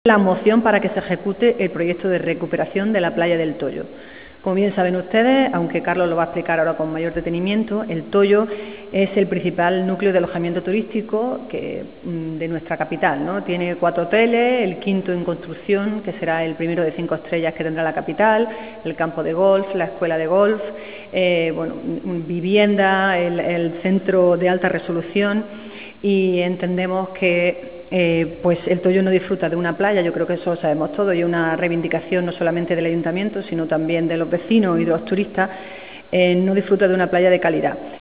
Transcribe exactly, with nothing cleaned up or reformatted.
La moción para que se ejecute el proyecto de recuperación de la playa del Toyo. Como bien saben ustedes, aunque Carlos lo va a explicar ahora con mayor detenimiento, el Toyo es el principal núcleo de alojamiento turístico que, de nuestra capital, ¿no? Tiene cuatro hoteles, el quinto en construcción, que será el primero de cinco estrellas que tendrá la capital, el campo de golf, la escuela de golf, eh, bueno, vivienda, el, el centro de alta resolución, y entendemos que Eh, pues el Toyo no disfruta de una playa, yo creo que eso lo sabemos todos, y es una reivindicación no solamente del ayuntamiento, sino también de los vecinos y de los turistas, eh, no disfruta de una playa de calidad.